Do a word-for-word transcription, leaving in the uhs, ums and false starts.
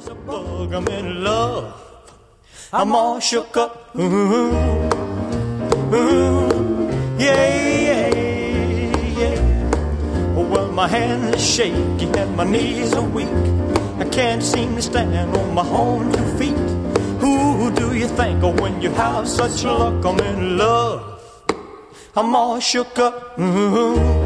a bug, I'm in love. I'm all shook up. Ooh, ooh, yeah, yeah, yeah. Well, my hands are shaky and my knees are weak. I can't seem to stand on my own two feet. Who do you think of when you have such luck? I'm in love. I'm all shook up. Ooh.